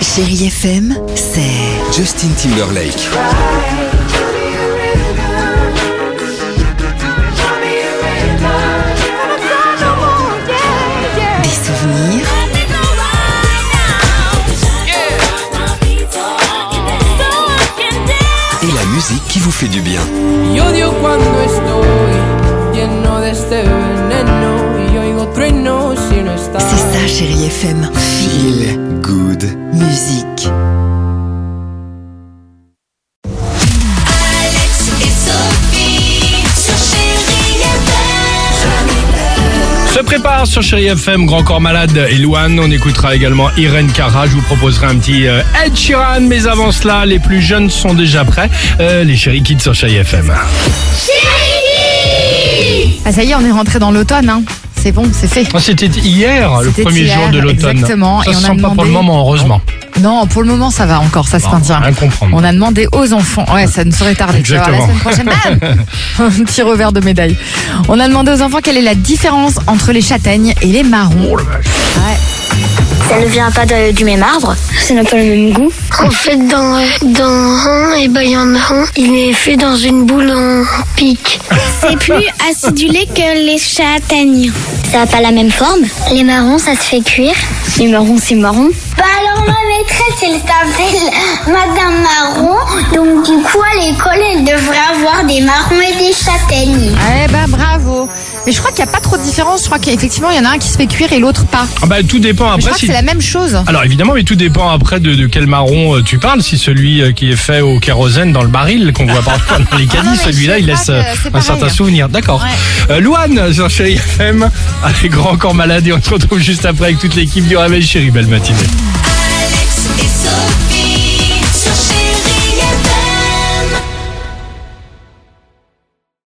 Chérie FM, c'est Justin Timberlake. des souvenirs, Et la musique qui vous fait du bien. Y odio cuando estoy lleno de este veneno y oigo truenos si no estás. c'est ça Chérie FM. Feel good. Musique. Alex et Sophie sur Chérie FM. Se prépare sur Chérie FM, Grand Corps Malade et Louane. On écoutera également Irène Cara. Je vous proposerai un petit Ed Sheeran. Mais avant cela, les plus jeunes sont déjà prêts. Les Chérie Kids sur Chérie FM. Ah ça y est, on est rentré dans l'automne, hein. C'est bon, c'est fait. Oh, c'était hier, le C'était premier hier, jour de l'automne. exactement. Ça Et se on a sent pas pour le demandé- moment, heureusement. Non, pour le moment, ça va encore, ça se Bon, maintient. rien comprendre. On a demandé aux enfants. Ouais, ça ne saurait tarder. Tu vas voir, la semaine prochaine, bam un petit revers de médaille. On a demandé aux enfants quelle est la différence entre les châtaignes et les marrons. Oh la vache. Ouais. Ça ne vient pas du même arbre, ça n'a pas le même goût. En fait, dans un, il y en a un, il est fait dans une boule en pic. C'est plus acidulé que les châtaignes. Ça n'a pas la même forme. Les marrons, ça se fait cuire. Les marrons, c'est marron. Bah alors ma maîtresse, elle s'appelle Madame Marron. Donc du coup à l'école, elle devrait avoir des marrons et des châtaignes. Eh ben bravo. Mais je crois qu'il n'y a pas trop de différence. Je crois qu'effectivement, il y en a un qui se fait cuire et l'autre pas. Ah bah, tout dépend Mais je après crois que si... c'est la même chose. Alors évidemment, mais tout dépend après de quel marron tu parles. Si celui qui est fait au kérosène dans le baril qu'on voit parfois dans les caddies, non, mais celui-là je il sais laisse pas que c'est un pareil. certain souvenir. D'accord. Louane sur Chérie FM avec Grand Corps Malade et on se retrouve juste après avec toute l'équipe du Réveil Chérie. Belle matinée.